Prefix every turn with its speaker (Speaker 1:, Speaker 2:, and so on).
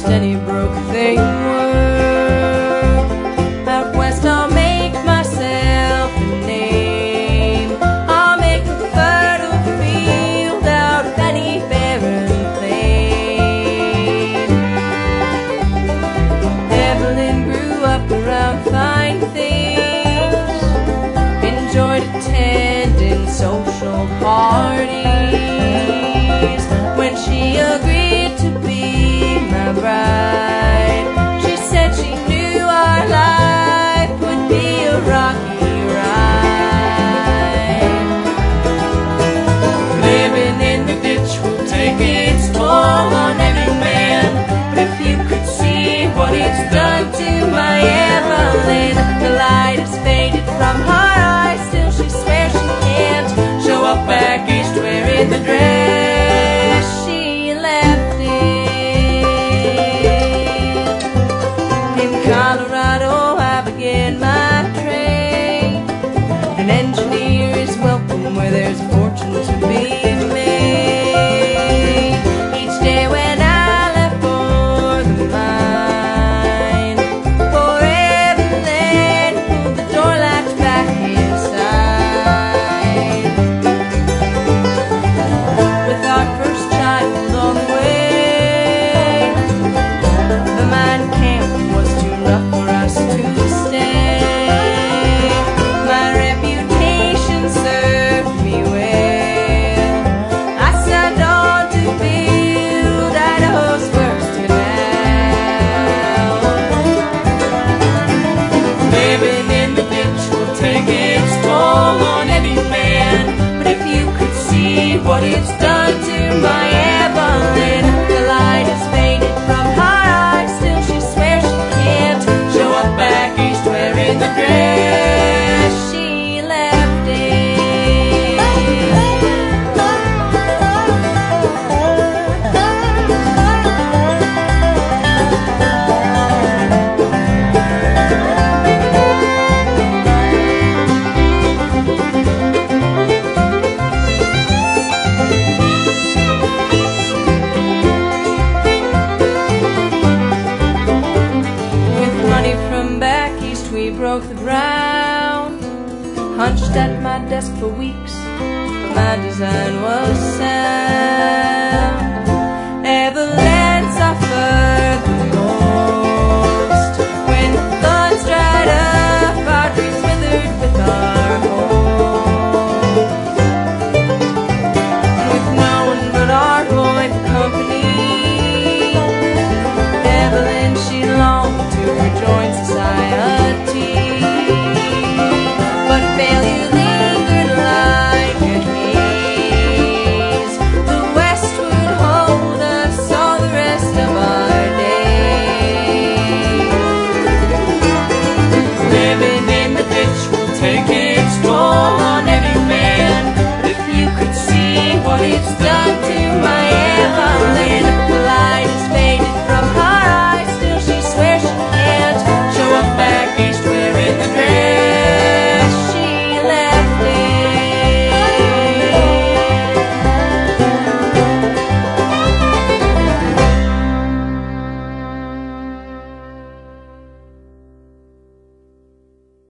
Speaker 1: any broke thing work. Out west I'll make myself a name. I'll make a fertile field out of any barren plain. Evelyn grew up around fine things, enjoyed attending social parties. When she agreed to be my bride, she said she knew our life would be a rocky ride. Living in the ditch will take its toll on every man, but if you could see what it's done to my Evelyn, the light has faded from her eyes, still she swears she can't show up back east wearing the dress she left in Colorado. I began my trade. An engineer is welcome where there's a fortune to be made. Each day when I left for the mine, for Evelyn pulled the door latch back inside. With our first child on the way, the mine camp was too rough for us to stay. My reputation served me well. I signed on to build Idaho's first canal. Living in the ditch will take its toll on any man, but if you could see what it's done to my Evelyn, the light has faded from her eyes, still she swears she can't show up back east wearing the dress she left With money from back east we broke the ground, hunched at my desk for weeks. My design was sound.